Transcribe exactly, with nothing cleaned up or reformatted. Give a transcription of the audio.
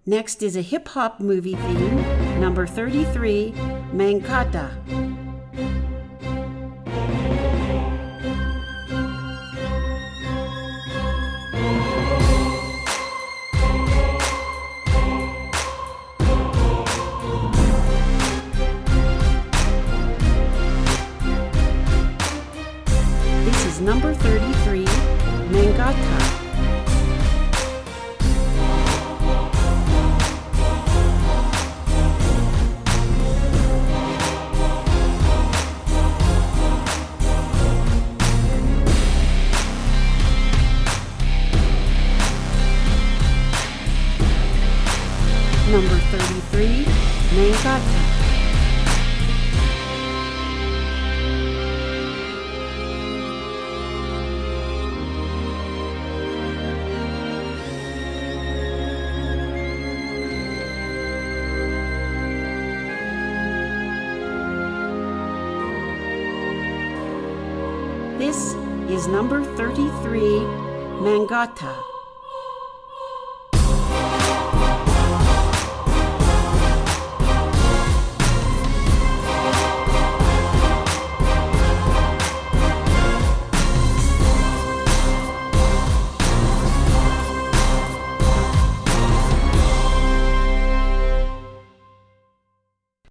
Next is a hip-hop movie theme, number thirty-three, Mankata. This is number thirty-three, Mangata. Number thirty-three, Mangata. This is number thirty-three, Mangata.